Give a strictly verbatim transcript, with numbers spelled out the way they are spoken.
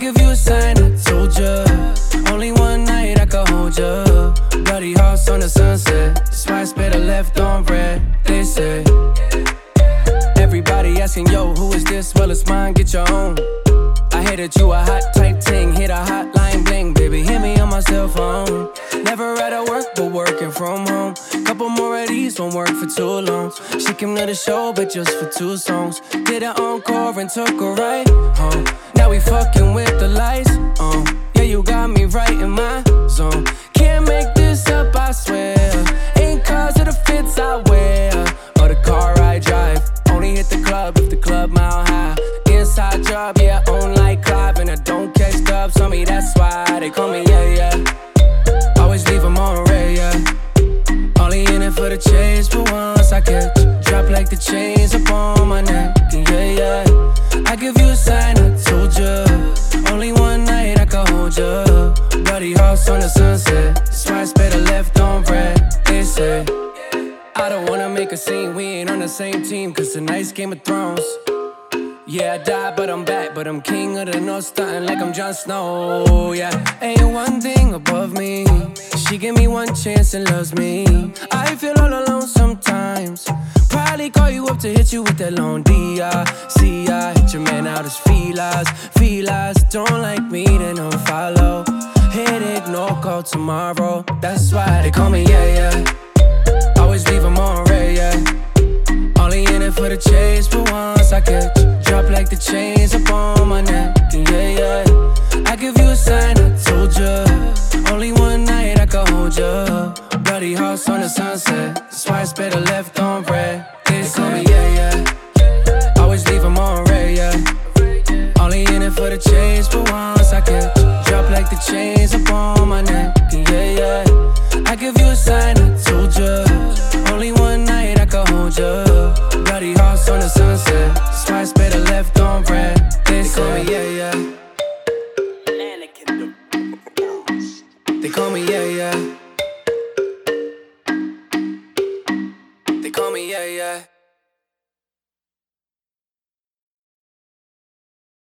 give you a sign, I told ya. Only one night I could hold ya. Bloody hearts on the sunset. That's why I spit a left on red. They say everybody asking, yo, who is this? Well, it's mine, get your own. I hate that you a hot type ting. Hit a hotline bling, baby, hit me on my cell phone. Never at work, but working from home. Couple more of these won't work for too long. She came to the show, but just for two songs. Did an encore and took her right home. Now we fucking with the lights on. Yeah, you got me right in my zone. Can't make this up, I swear. Ain't cause of the fits I wear or the car I drive. Only hit the club if the club mile high. Inside job, yeah, own like Clive. And I don't catch dubs on me, that's why they call me, yeah, yeah. Always leave them on red, yeah. Only in it for the chase, but once I catch, drop like the chains up on my neck, yeah, yeah. I give you a sign, I told ya. Only one night I can hold ya. Bloody hearts on the sunset. That's why I spit a left on red. They say I don't wanna make a scene, we ain't on the same team. Cause tonight's Game of Thrones. Yeah, I died, but I'm back. But I'm king of the north, stunting like I'm Jon Snow. Yeah, ain't one thing above me. She give me one chance and loves me. I feel all alone sometimes. Probably call you up to hit you with that long D I See, I hit your man out as feelers. Feelers don't like me, they don't follow. Headache, no call tomorrow. That's why they call me, yeah, yeah. Always leave them on red, yeah. Only in it for the chase, but once I catch, drop like the chains up on my neck, yeah, yeah. I give you a sign, I told ya. Only one night I could hold ya. Bloody hearts on the sunset. That's why I spit a left on red. They call me, yeah, yeah. Always leave them on red, yeah. Only in it for the chase, but